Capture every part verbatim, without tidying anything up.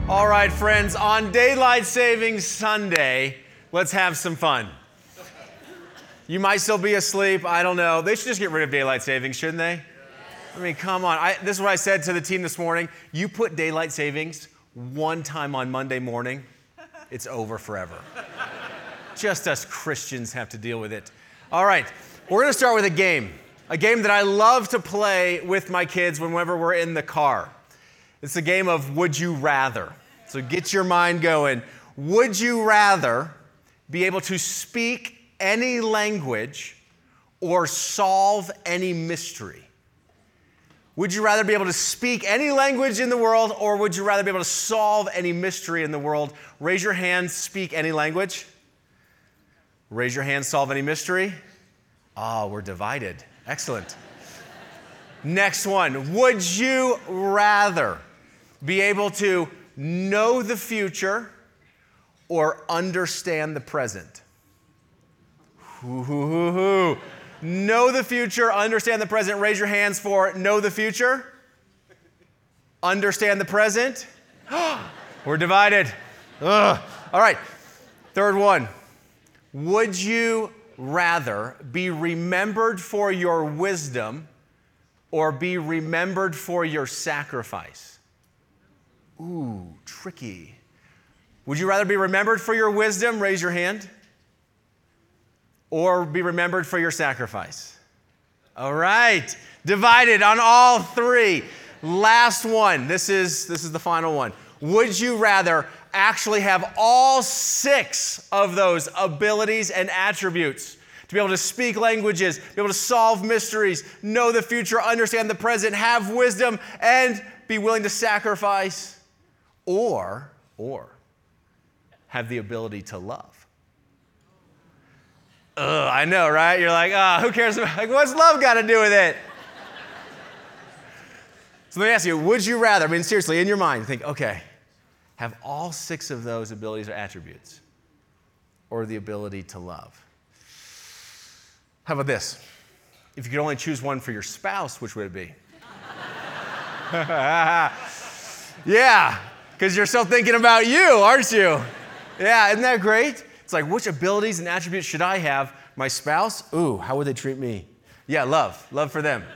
All right, friends, on Daylight Savings Sunday, let's have some fun. You might still be asleep. I don't know. They should just get rid of daylight savings, shouldn't they? I mean, come on. I, this is what I said to the team this morning. You put daylight savings one time on Monday morning, it's over forever. Just us Christians have to deal with it. All right, we're going to start with a game. A game that I love to play with my kids whenever we're in the car. It's a game of Would You Rather. So get your mind going. Would you rather be able to speak any language or solve any mystery? Would you rather be able to speak any language in the world, or would you rather be able to solve any mystery in the world? Raise your hand, speak any language. Raise your hand, solve any mystery. Oh, we're divided. Excellent. Next one. Would you rather be able to know the future or understand the present? Hoo, hoo, hoo, hoo. Know the future, understand the present. Raise your hands for know the future. Understand the present. We're divided. Ugh. All right. Third one. Would you rather be remembered for your wisdom or be remembered for your sacrifice? Ooh, tricky. Would you rather be remembered for your wisdom? Raise your hand. Or be remembered for your sacrifice? All right. Divided on all three. Last one. This is, this is the final one. Would you rather actually have all six of those abilities and attributes? To be able to speak languages, be able to solve mysteries, know the future, understand the present, have wisdom, and be willing to sacrifice? Or, or have the ability to love? Ugh, I know, right? You're like, ah, oh, who cares? About, like, what's love got to do with it? So let me ask you, would you rather, I mean, seriously, in your mind, think, okay, have all six of those abilities or attributes, or the ability to love? How about this? If you could only choose one for your spouse, which would it be? Yeah, because you're still thinking about you, aren't you? Yeah, isn't that great? It's like, which abilities and attributes should I have? My spouse? Ooh, how would they treat me? Yeah, love. Love for them.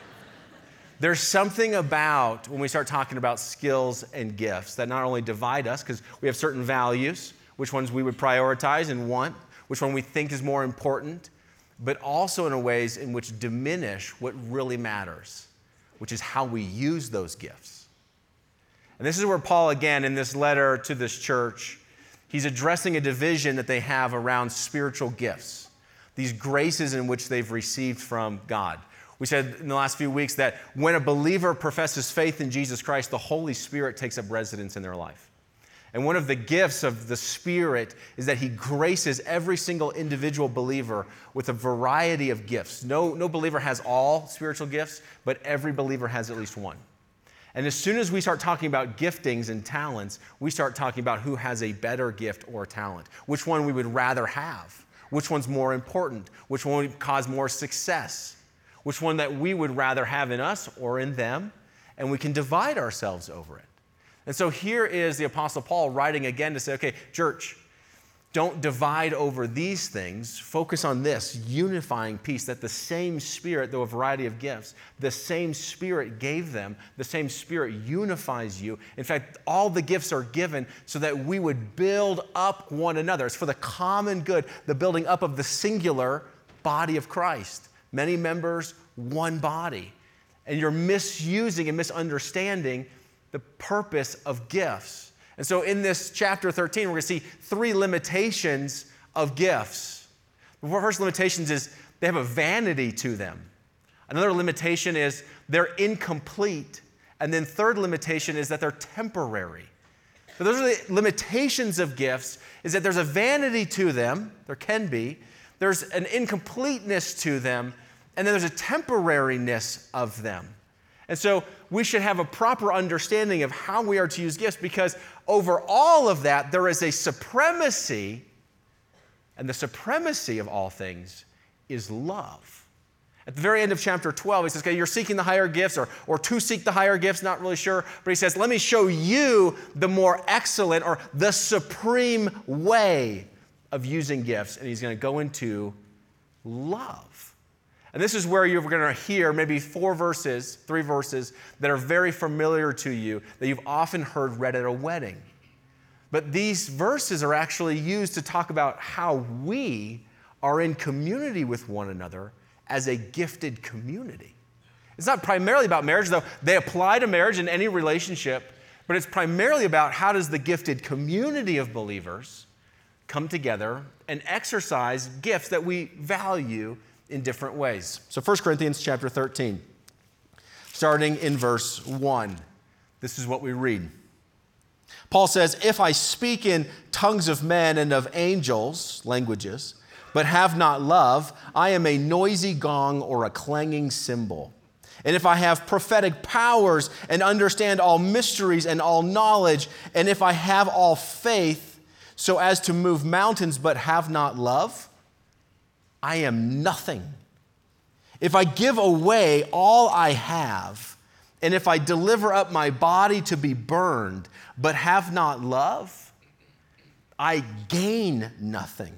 There's something about when we start talking about skills and gifts that not only divide us, because we have certain values, which ones we would prioritize and want, which one we think is more important, but also in a ways in which diminish what really matters, which is how we use those gifts. And this is where Paul, again, in this letter to this church, he's addressing a division that they have around spiritual gifts, these graces in which they've received from God. We said in the last few weeks that when a believer professes faith in Jesus Christ, the Holy Spirit takes up residence in their life. And one of the gifts of the Spirit is that he graces every single individual believer with a variety of gifts. No, no believer has all spiritual gifts, but every believer has at least one. And as soon as we start talking about giftings and talents, we start talking about who has a better gift or talent, which one we would rather have, which one's more important, which one would cause more success, which one that we would rather have in us or in them, and we can divide ourselves over it. And so here is the Apostle Paul writing again to say, okay, church, don't divide over these things. Focus on this unifying peace that the same Spirit, though a variety of gifts, the same Spirit gave them. The same Spirit unifies you. In fact, all the gifts are given so that we would build up one another. It's for the common good, the building up of the singular body of Christ. Many members, one body. And you're misusing and misunderstanding the purpose of gifts. And so in this chapter thirteen, we're going to see three limitations of gifts. The first limitations is they have a vanity to them. Another limitation is they're incomplete. And then third limitation is that they're temporary. So those are the limitations of gifts, is that there's a vanity to them, there can be, there's an incompleteness to them, and then there's a temporariness of them. And so we should have a proper understanding of how we are to use gifts, because over all of that, there is a supremacy, and the supremacy of all things is love. At the very end of chapter twelve, he says, okay, you're seeking the higher gifts or, or to seek the higher gifts, not really sure. But he says, let me show you the more excellent or the supreme way of using gifts. And he's going to go into love. And this is where you're going to hear maybe four verses, three verses that are very familiar to you, that you've often heard read at a wedding. But these verses are actually used to talk about how we are in community with one another as a gifted community. It's not primarily about marriage, though they apply to marriage in any relationship, but it's primarily about how does the gifted community of believers come together and exercise gifts that we value in different ways. So First Corinthians chapter thirteen, starting in verse one, this is what we read. Paul says, if I speak in tongues of men and of angels, languages, but have not love, I am a noisy gong or a clanging cymbal. And if I have prophetic powers and understand all mysteries and all knowledge, and if I have all faith so as to move mountains but have not love, I am nothing. If I give away all I have, and if I deliver up my body to be burned but have not love, I gain nothing.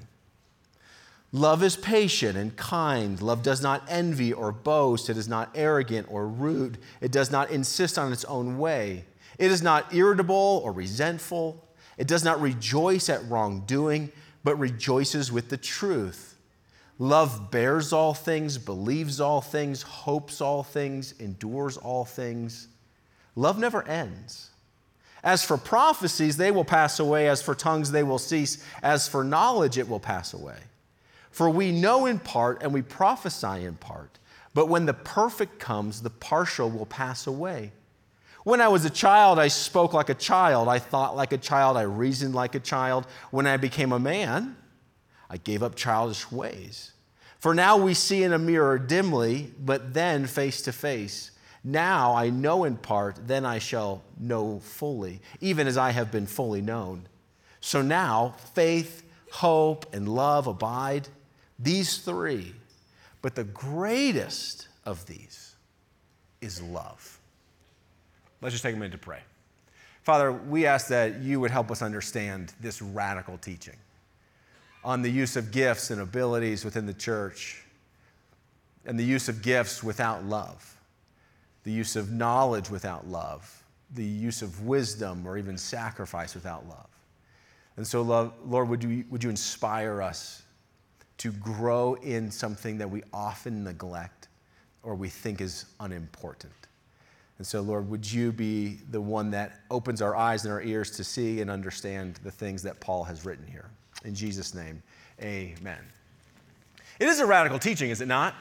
Love is patient and kind. Love does not envy or boast. It is not arrogant or rude. It does not insist on its own way. It is not irritable or resentful. It does not rejoice at wrongdoing, but rejoices with the truth. Love bears all things, believes all things, hopes all things, endures all things. Love never ends. As for prophecies, they will pass away. As for tongues, they will cease. As for knowledge, it will pass away. For we know in part and we prophesy in part, but when the perfect comes, the partial will pass away. When I was a child, I spoke like a child, I thought like a child, I reasoned like a child. When I became a man, I gave up childish ways. For now we see in a mirror dimly, but then face to face. Now I know in part, then I shall know fully, even as I have been fully known. So now faith, hope, and love abide. These three, but the greatest of these is love. Let's just take a minute to pray. Father, we ask that you would help us understand this radical teaching on the use of gifts and abilities within the church, and the use of gifts without love, the use of knowledge without love, the use of wisdom or even sacrifice without love. And so, Lord, would you, would you inspire us to grow in something that we often neglect or we think is unimportant. And so, Lord, would you be the one that opens our eyes and our ears to see and understand the things that Paul has written here. In Jesus' name, amen. It is a radical teaching, is it not?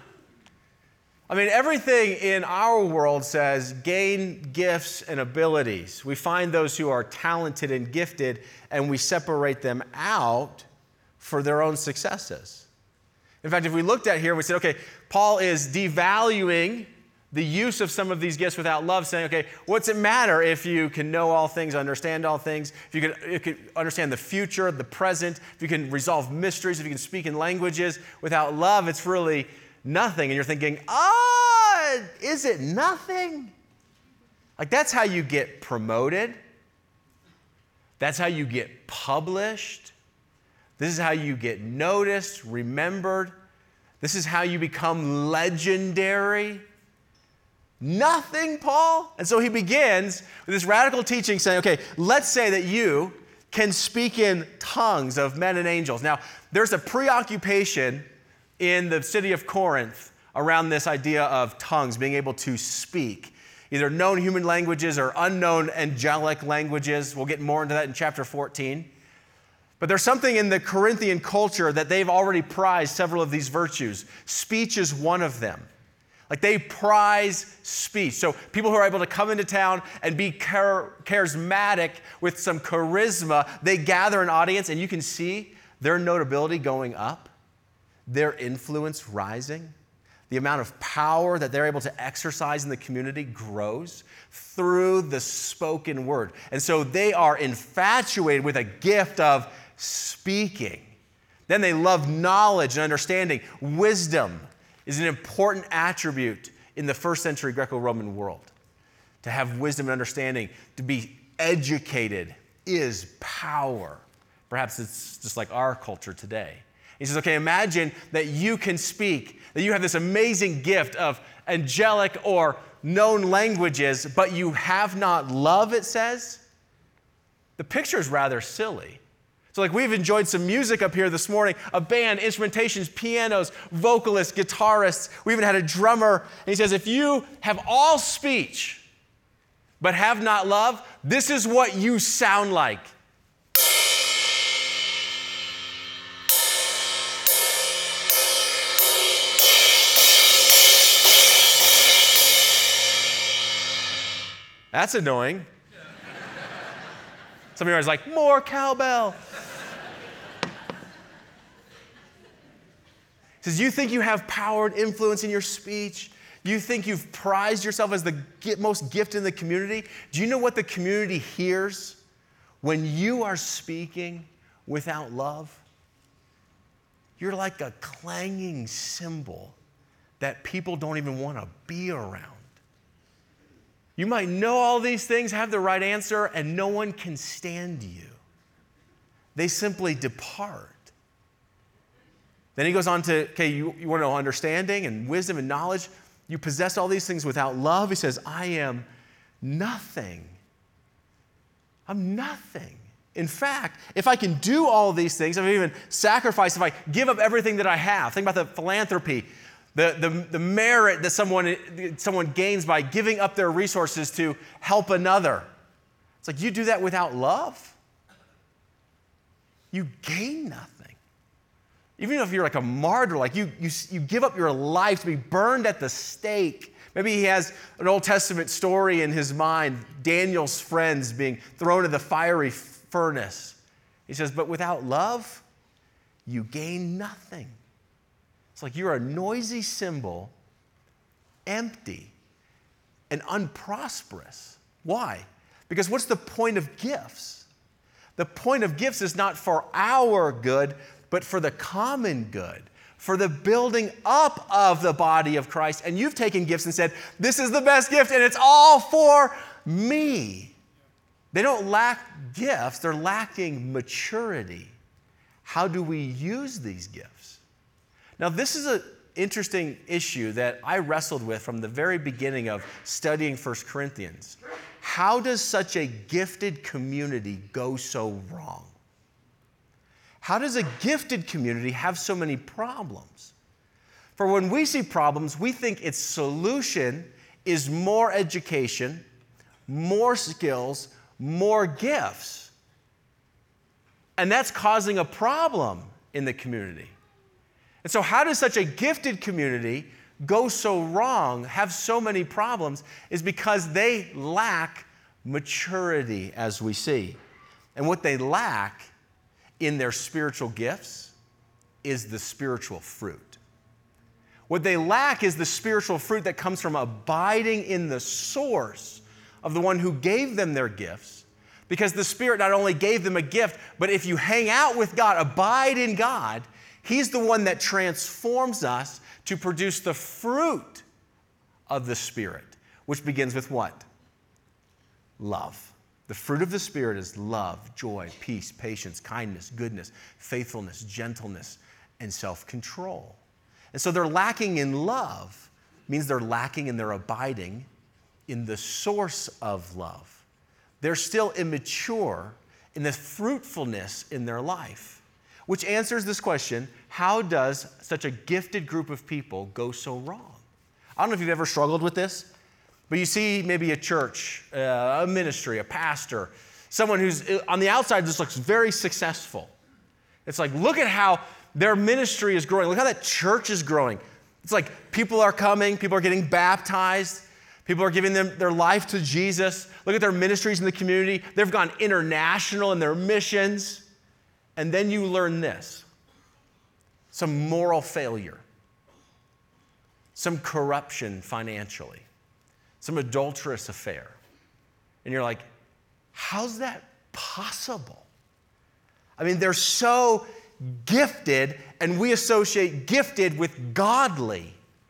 I mean, everything in our world says gain gifts and abilities. We find those who are talented and gifted, and we separate them out for their own successes. In fact, if we looked at here and we said, okay, Paul is devaluing the use of some of these gifts without love, saying, okay, what's it matter if you can know all things, understand all things, if you can, you can understand the future, the present, if you can resolve mysteries, if you can speak in languages. Without love, it's really nothing. And you're thinking, ah, is it nothing? Like, that's how you get promoted. That's how you get published. This is how you get noticed, remembered. This is how you become legendary. Nothing, Paul. And so he begins with this radical teaching saying, okay, let's say that you can speak in tongues of men and angels. Now, there's a preoccupation in the city of Corinth around this idea of tongues, being able to speak, either known human languages or unknown angelic languages. We'll get more into that in chapter fourteen. But there's something in the Corinthian culture that they've already prized several of these virtues. Speech is one of them. Like, they prize speech. So people who are able to come into town and be char- charismatic with some charisma, they gather an audience, and you can see their notability going up, their influence rising. The amount of power that they're able to exercise in the community grows through the spoken word. And so they are infatuated with a gift of speaking. Then they love knowledge and understanding, wisdom. is an important attribute in the first century Greco-Roman world. To have wisdom and understanding, to be educated is power. Perhaps it's just like our culture today. He says, okay, imagine that you can speak, that you have this amazing gift of angelic or known languages, but you have not love, it says. The picture is rather silly. So like we've enjoyed some music up here this morning, a band, instrumentations, pianos, vocalists, guitarists. We even had a drummer. And he says, if you have all speech, but have not love, this is what you sound like. That's annoying. Some of you are like, more cowbell. He says, you think you have power and influence in your speech? You think you've prized yourself as the most gifted in the community? Do you know what the community hears when you are speaking without love? You're like a clanging cymbal that people don't even want to be around. You might know all these things, have the right answer, and no one can stand you. They simply depart. Then he goes on to, okay, you, you want to know understanding and wisdom and knowledge. You possess all these things without love. He says, I am nothing. I'm nothing. In fact, if I can do all these things, if I even sacrifice, if I give up everything that I have, think about the philanthropy, the, the, the merit that someone, someone gains by giving up their resources to help another. It's like you do that without love, you gain nothing. Even if you're like a martyr, like you, you, you give up your life to be burned at the stake. Maybe he has an Old Testament story in his mind, Daniel's friends being thrown in the fiery furnace. He says, but without love, you gain nothing. It's like you're a noisy cymbal, empty and unprosperous. Why? Because what's the point of gifts? The point of gifts is not for our good, but for the common good, for the building up of the body of Christ. And you've taken gifts and said, this is the best gift and it's all for me. They don't lack gifts, they're lacking maturity. How do we use these gifts? Now, this is an interesting issue that I wrestled with from the very beginning of studying First Corinthians. How does such a gifted community go so wrong? How does a gifted community have so many problems? For when we see problems, we think its solution is more education, more skills, more gifts. And that's causing a problem in the community. And so how does such a gifted community go so wrong, have so many problems, is because they lack maturity, as we see. And what they lack in their spiritual gifts is the spiritual fruit. What they lack is the spiritual fruit that comes from abiding in the source of the one who gave them their gifts, because the Spirit not only gave them a gift, but if you hang out with God, abide in God, He's the one that transforms us to produce the fruit of the Spirit, which begins with what? Love. The fruit of the Spirit is love, joy, peace, patience, kindness, goodness, faithfulness, gentleness, and self-control. And so they're lacking in love, means they're lacking in their abiding in the source of love. They're still immature in the fruitfulness in their life, which answers this question, how does such a gifted group of people go so wrong? I don't know if you've ever struggled with this, but you see maybe a church, uh, a ministry, a pastor, someone who's on the outside just looks very successful. It's like, look at how their ministry is growing. Look how that church is growing. It's like people are coming, people are getting baptized, people are giving them their life to Jesus. Look at their ministries in the community. They've gone international in their missions. And then you learn this, some moral failure, some corruption financially, some adulterous affair. And you're like, how's that possible? I mean, they're so gifted, and we associate gifted with godly.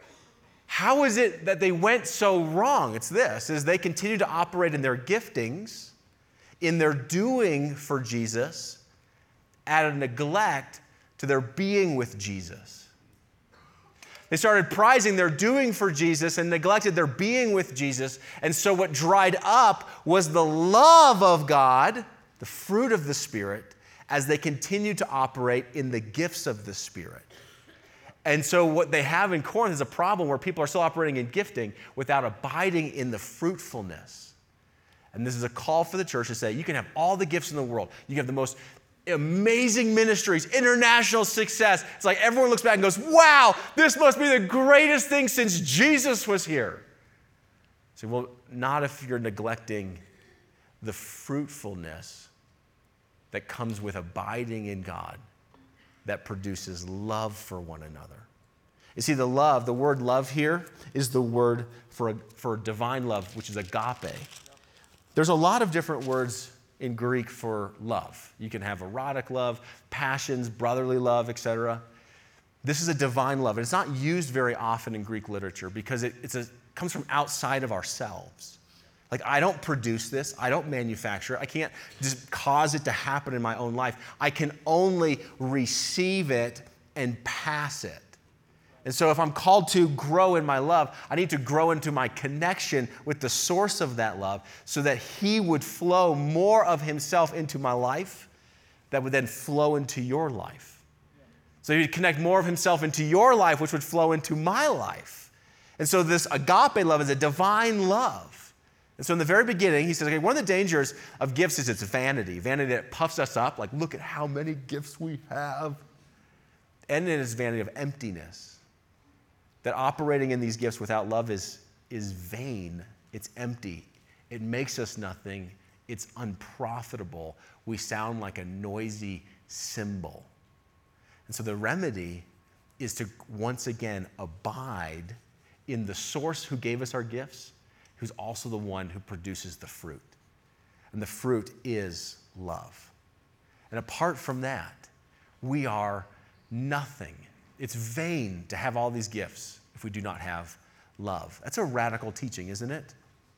How is it that they went so wrong? It's this, is they continue to operate in their giftings, in their doing for Jesus, at a neglect to their being with Jesus. They started prizing their doing for Jesus and neglected their being with Jesus. And so what dried up was the love of God, the fruit of the Spirit, as they continued to operate in the gifts of the Spirit. And so what they have in Corinth is a problem where people are still operating in gifting without abiding in the fruitfulness. And this is a call for the church to say, you can have all the gifts in the world. You can have the most amazing ministries, international success. It's like everyone looks back and goes, wow, this must be the greatest thing since Jesus was here. So, well, not if you're neglecting the fruitfulness that comes with abiding in God, that produces love for one another. You see, the love, the word love here is the word for, for divine love, which is agape. There's a lot of different words in Greek for love. You can have erotic love, passions, brotherly love, et cetera. This is a divine love. And it's not used very often in Greek literature because it it's a, comes from outside of ourselves. Like, I don't produce this. I don't manufacture it. I can't just cause it to happen in my own life. I can only receive it and pass it. And so if I'm called to grow in my love, I need to grow into my connection with the source of that love so that he would flow more of himself into my life that would then flow into your life. So he'd connect more of himself into your life, which would flow into my life. And so this agape love is a divine love. And so in the very beginning, he says, okay, one of the dangers of gifts is it's vanity. Vanity that puffs us up, like, look at how many gifts we have. And it is vanity of emptiness. That operating in these gifts without love is, is vain. It's empty. It makes us nothing. It's unprofitable. We sound like a noisy cymbal. And so the remedy is to once again abide in the source who gave us our gifts, who's also the one who produces the fruit. And the fruit is love. And apart from that, we are nothing. It's vain to have all these gifts if we do not have love. That's a radical teaching, isn't it?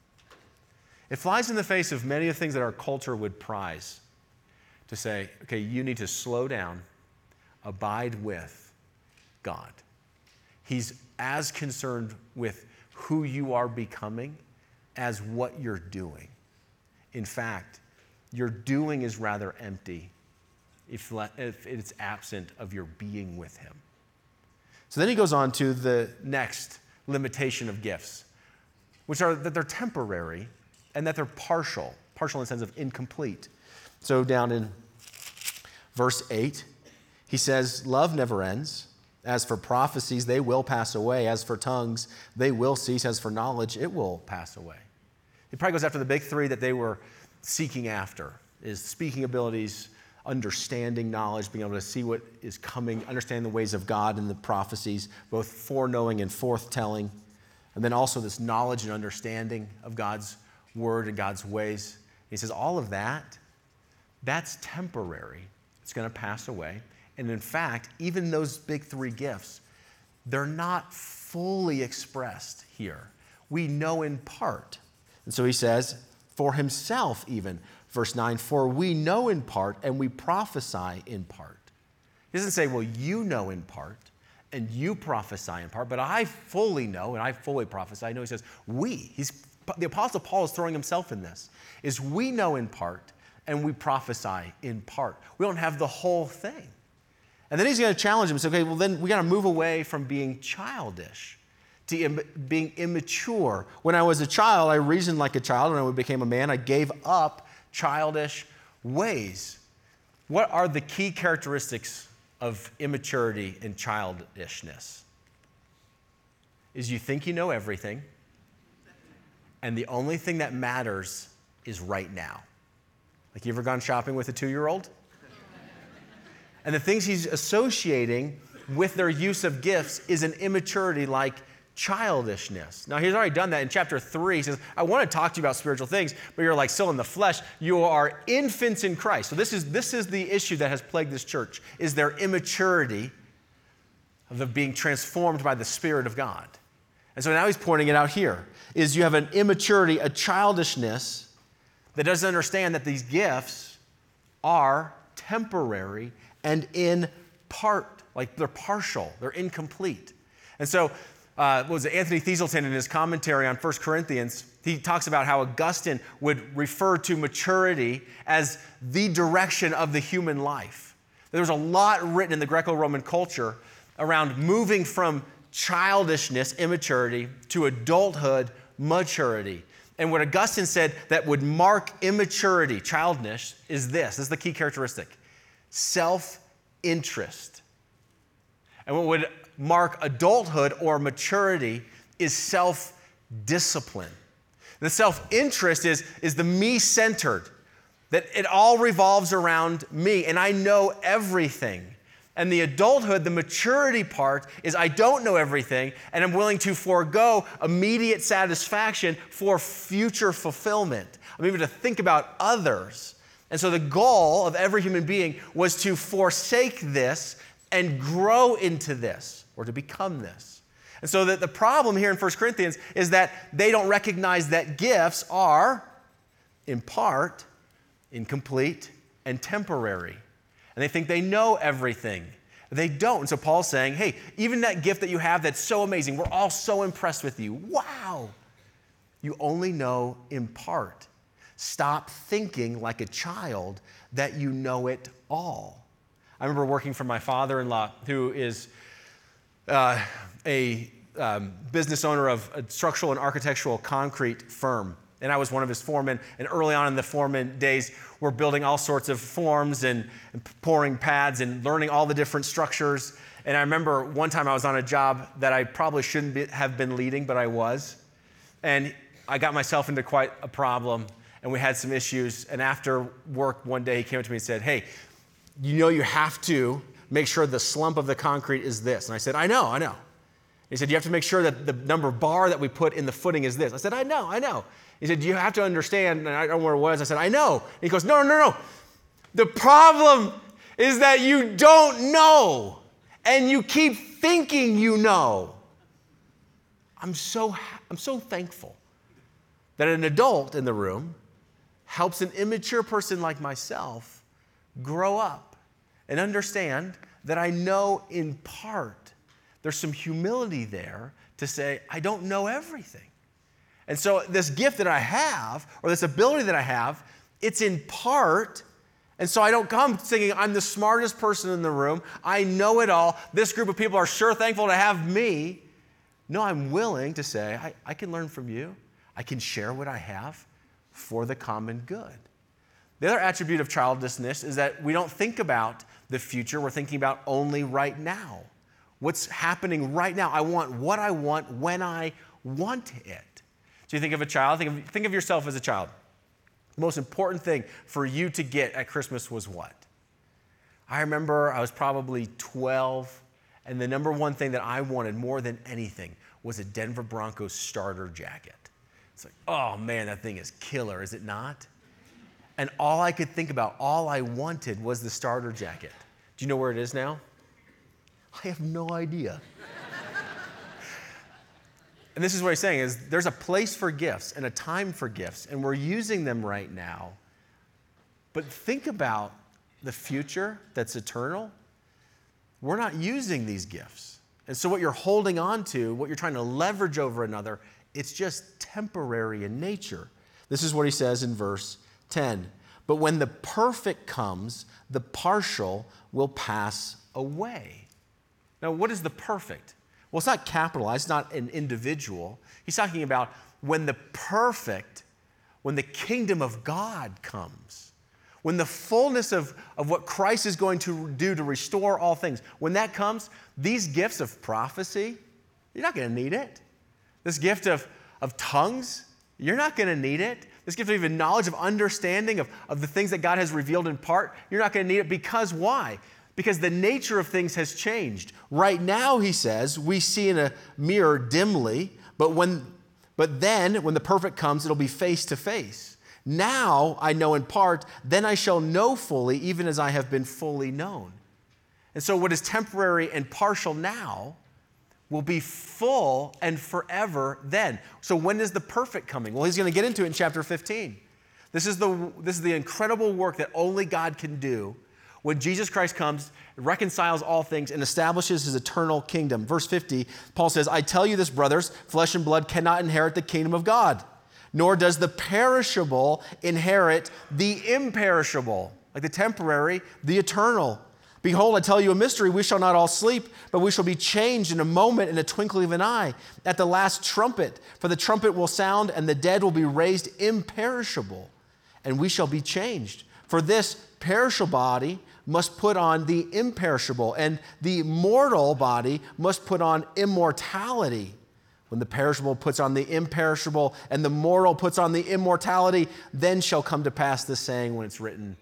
It flies in the face of many of the things that our culture would prize. To say, okay, you need to slow down, abide with God. He's as concerned with who you are becoming as what you're doing. In fact, your doing is rather empty if, if it's absent of your being with him. So then he goes on to the next limitation of gifts, which are that they're temporary and that they're partial, partial in the sense of incomplete. So down in verse eight, he says, love never ends. As for prophecies, they will pass away. As for tongues, they will cease. As for knowledge, it will pass away. He probably goes after the big three that they were seeking after, is speaking abilities, understanding knowledge, being able to see what is coming, understand the ways of God and the prophecies, both foreknowing and forthtelling, and then also this knowledge and understanding of God's word and God's ways. He says all of that, that's temporary. It's going to pass away. And in fact, even those big three gifts, they're not fully expressed here. We know in part. And so he says, for himself even, verse nine, for we know in part and we prophesy in part. He doesn't say, well, you know in part and you prophesy in part, but I fully know and I fully prophesy. No, he says, we. He's, the Apostle Paul is throwing himself in this, is we know in part and we prophesy in part. We don't have the whole thing. And then he's going to challenge him and say, okay, well, then we got to move away from being childish to Im- being immature. When I was a child, I reasoned like a child. When I became a man, I gave up childish ways. What are the key characteristics of immaturity and childishness? Is you think you know everything, and the only thing that matters is right now. Like, you ever gone shopping with a two-year-old? And the things he's associating with their use of gifts is an immaturity like childishness. Now, he's already done that in chapter three. He says, I want to talk to you about spiritual things, but you're like still in the flesh. You are infants in Christ. So this is, this is the issue that has plagued this church, is their immaturity of the being transformed by the Spirit of God. And so now he's pointing it out here, is you have an immaturity, a childishness that doesn't understand that these gifts are temporary and in part, like they're partial, they're incomplete. And so, uh, what was it, Anthony Thieselton in his commentary on First Corinthians, he talks about how Augustine would refer to maturity as the direction of the human life. There was a lot written in the Greco-Roman culture around moving from childishness, immaturity, to adulthood, maturity. And what Augustine said that would mark immaturity, childishness, is this. This is the key characteristic. Self-interest. And what would mark adulthood or maturity is self-discipline. The self-interest is, is the me-centered, that it all revolves around me, and I know everything. And the adulthood, the maturity part, is I don't know everything, and I'm willing to forego immediate satisfaction for future fulfillment. I'm able to think about others. And so the goal of every human being was to forsake this and grow into this, or to become this. And so that the problem here in First Corinthians is that they don't recognize that gifts are, in part, incomplete and temporary. And they think they know everything. They don't. And so Paul's saying, hey, even that gift that you have that's so amazing, we're all so impressed with you. Wow. You only know in part. Stop thinking like a child that you know it all. I remember working for my father-in-law, who is uh, a um, business owner of a structural and architectural concrete firm. And I was one of his foremen. And early on in the foreman days, we're building all sorts of forms and, and pouring pads and learning all the different structures. And I remember one time I was on a job that I probably shouldn't be, have been leading, but I was. And I got myself into quite a problem, and we had some issues. And after work one day, he came up to me and said, hey, you know you have to make sure the slump of the concrete is this. And I said, I know, I know. He said, you have to make sure that the number bar that we put in the footing is this. I said, I know, I know. He said, you have to understand, and I don't know where it was. I said, I know. And he goes, no, no, no, no. The problem is that you don't know, and you keep thinking you know. I'm so, I'm so thankful that an adult in the room helps an immature person like myself grow up and understand that I know in part. There's some humility there to say, I don't know everything. And so this gift that I have, or this ability that I have, it's in part. And so I don't come thinking I'm the smartest person in the room. I know it all. This group of people are sure thankful to have me. No, I'm willing to say, I, I can learn from you. I can share what I have for the common good. The other attribute of childlessness is that we don't think about the future. We're thinking about only right now. What's happening right now? I want what I want when I want it. So you think of a child, think of, think of yourself as a child. The most important thing for you to get at Christmas was what? I remember I was probably twelve, and the number one thing that I wanted more than anything was a Denver Broncos starter jacket. It's like, oh man, that thing is killer, is it not? And all I could think about, all I wanted was the starter jacket. Do you know where it is now? I have no idea. And this is what he's saying, is there's a place for gifts and a time for gifts, and we're using them right now. But think about the future that's eternal. We're not using these gifts. And so what you're holding on to, what you're trying to leverage over another, it's just temporary in nature. This is what he says in verse ten. But when the perfect comes, the partial will pass away. Now, what is the perfect? Well, it's not capitalized, it's not an individual. He's talking about when the perfect, when the kingdom of God comes, when the fullness of, of what Christ is going to do to restore all things, when that comes, these gifts of prophecy, you're not going to need it. This gift of, of tongues, you're not going to need it. This gift of even knowledge, of understanding of, of the things that God has revealed in part, you're not going to need it. Because why? Because the nature of things has changed. Right now, he says, we see in a mirror dimly, but when, but then when the perfect comes, it'll be face to face. Now I know in part, then I shall know fully, even as I have been fully known. And so what is temporary and partial now will be full and forever then. So when is the perfect coming? Well, he's going to get into it in chapter fifteen. This is the, this is the incredible work that only God can do when Jesus Christ comes, reconciles all things, and establishes his eternal kingdom. Verse fifty, Paul says, I tell you this, brothers, flesh and blood cannot inherit the kingdom of God, nor does the perishable inherit the imperishable, like the temporary, the eternal. Behold, I tell you a mystery. We shall not all sleep, but we shall be changed in a moment, in a twinkling of an eye, at the last trumpet. For the trumpet will sound, and the dead will be raised imperishable, and we shall be changed. For this perishable body must put on the imperishable, and the mortal body must put on immortality. When the perishable puts on the imperishable, and the mortal puts on the immortality, then shall come to pass the saying when it's written,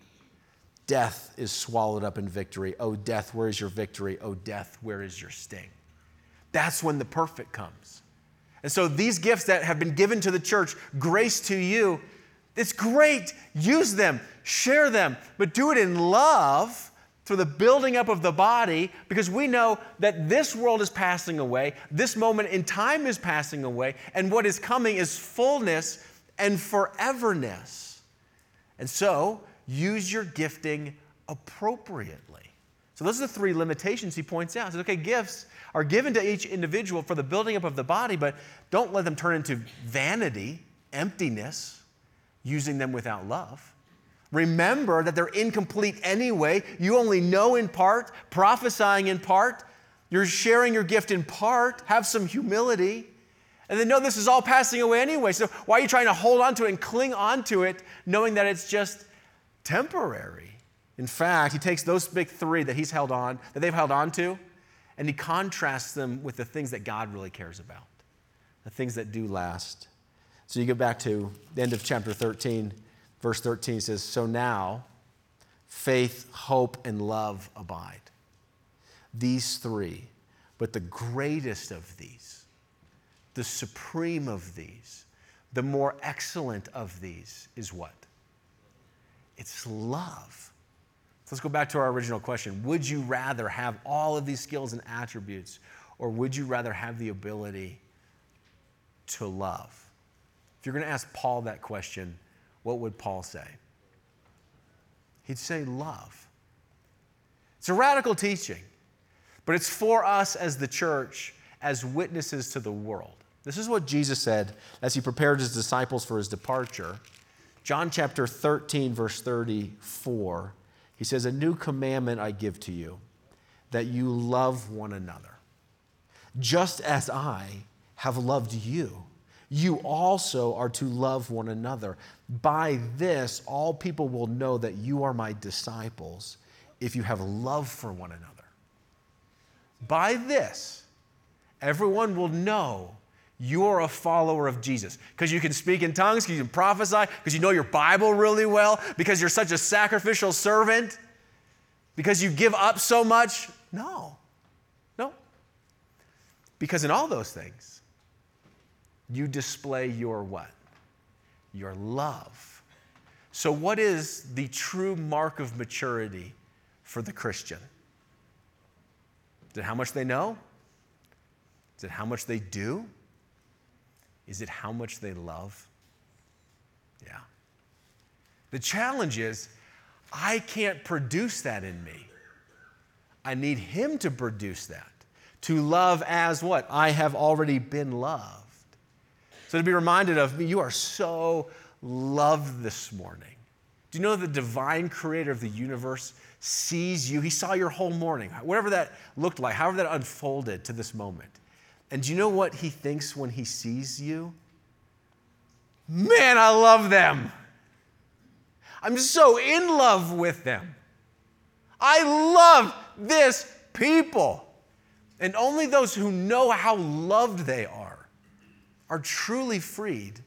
death is swallowed up in victory. O death, where is your victory? O death, where is your sting? That's when the perfect comes. And so these gifts that have been given to the church, grace to you, it's great. Use them, share them, but do it in love for the building up of the body, because we know that this world is passing away, this moment in time is passing away, and what is coming is fullness and foreverness. And so, use your gifting appropriately. So those are the three limitations he points out. He says, okay, gifts are given to each individual for the building up of the body, but don't let them turn into vanity, emptiness, using them without love. Remember that they're incomplete anyway. You only know in part, prophesying in part. You're sharing your gift in part. Have some humility. And then know this is all passing away anyway. So why are you trying to hold on to it and cling on to it, knowing that it's just temporary? In fact, he takes those big three that he's held on, that they've held on to, and he contrasts them with the things that God really cares about, the things that do last. So you go back to the end of chapter thirteen, verse thirteen says, so now faith, hope, and love abide. These three, but the greatest of these, the supreme of these, the more excellent of these is what? It's love. So let's go back to our original question. Would you rather have all of these skills and attributes, or would you rather have the ability to love? If you're going to ask Paul that question, what would Paul say? He'd say love. It's a radical teaching, but it's for us as the church, as witnesses to the world. This is what Jesus said as he prepared his disciples for his departure. John chapter thirteen, verse thirty-four, he says, a new commandment I give to you, that you love one another. Just as I have loved you, you also are to love one another. By this, all people will know that you are my disciples, if you have love for one another. By this, everyone will know you're a follower of Jesus. Because you can speak in tongues, because you can prophesy, because you know your Bible really well, because you're such a sacrificial servant, because you give up so much. No. No. Because in all those things, you display your what? Your love. So what is the true mark of maturity for the Christian? Is it how much they know? Is it how much they do? Is it how much they love? Yeah. The challenge is, I can't produce that in me. I need him to produce that. To love as what? I have already been loved. So to be reminded of me, you are so loved this morning. Do you know the divine creator of the universe sees you? He saw your whole morning, whatever that looked like, however that unfolded to this moment. And do you know what he thinks when he sees you? Man, I love them. I'm so in love with them. I love this people. And only those who know how loved they are are truly freed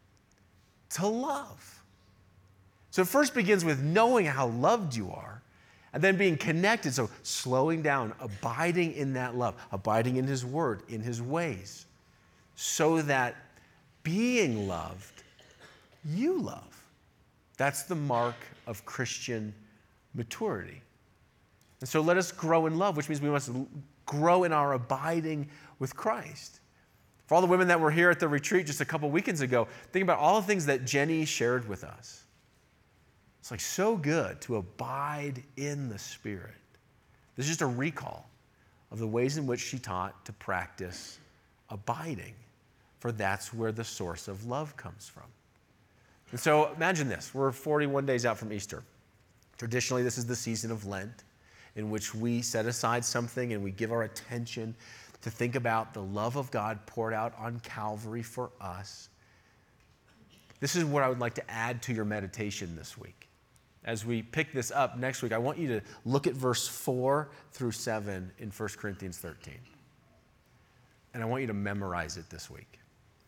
to love. So it first begins with knowing how loved you are, and then being connected, so slowing down, abiding in that love, abiding in his word, in his ways, so that being loved, you love. That's the mark of Christian maturity. And so let us grow in love, which means we must grow in our abiding with Christ. For all the women that were here at the retreat just a couple weekends ago, think about all the things that Jenny shared with us. It's like so good to abide in the Spirit. This is just a recall of the ways in which she taught to practice abiding, for that's where the source of love comes from. And so imagine this. We're forty-one days out from Easter. Traditionally, this is the season of Lent in which we set aside something and we give our attention to think about the love of God poured out on Calvary for us. This is what I would like to add to your meditation this week. As we pick this up next week, I want you to look at verse four through seven in First Corinthians thirteen. And I want you to memorize it this week.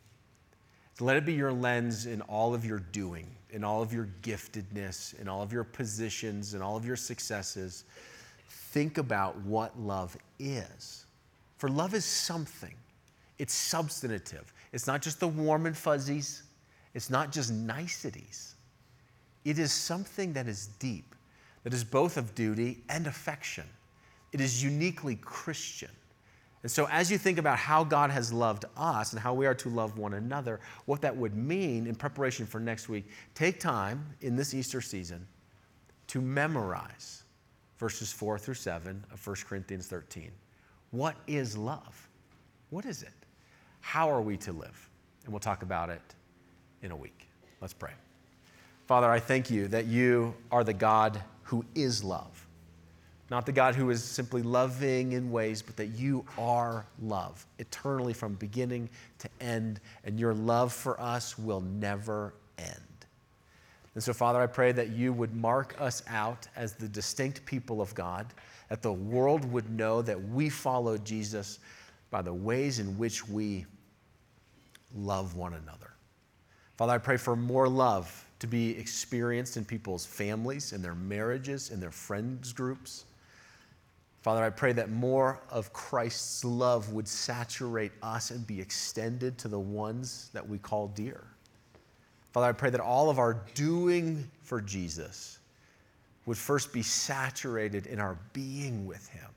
So let it be your lens in all of your doing, in all of your giftedness, in all of your positions, in all of your successes. Think about what love is. For love is something. It's substantive. It's not just the warm and fuzzies. It's not just niceties. It is something that is deep, that is both of duty and affection. It is uniquely Christian. And so as you think about how God has loved us and how we are to love one another, what that would mean in preparation for next week, take time in this Easter season to memorize verses four through seven of First Corinthians thirteen. What is love? What is it? How are we to live? And we'll talk about it in a week. Let's pray. Father, I thank you that you are the God who is love. Not the God who is simply loving in ways, but that you are love, eternally from beginning to end, and your love for us will never end. And so, Father, I pray that you would mark us out as the distinct people of God, that the world would know that we follow Jesus by the ways in which we love one another. Father, I pray for more love to be experienced in people's families, in their marriages, in their friends groups. Father, I pray that more of Christ's love would saturate us and be extended to the ones that we call dear. Father, I pray that all of our doing for Jesus would first be saturated in our being with him.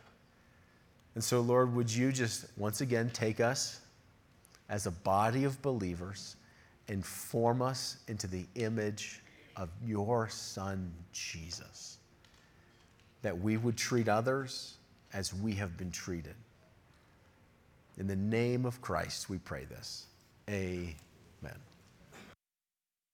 And so, Lord, would you just once again take us as a body of believers and form us into the image of your Son, Jesus, that we would treat others as we have been treated. In the name of Christ, we pray this. Amen.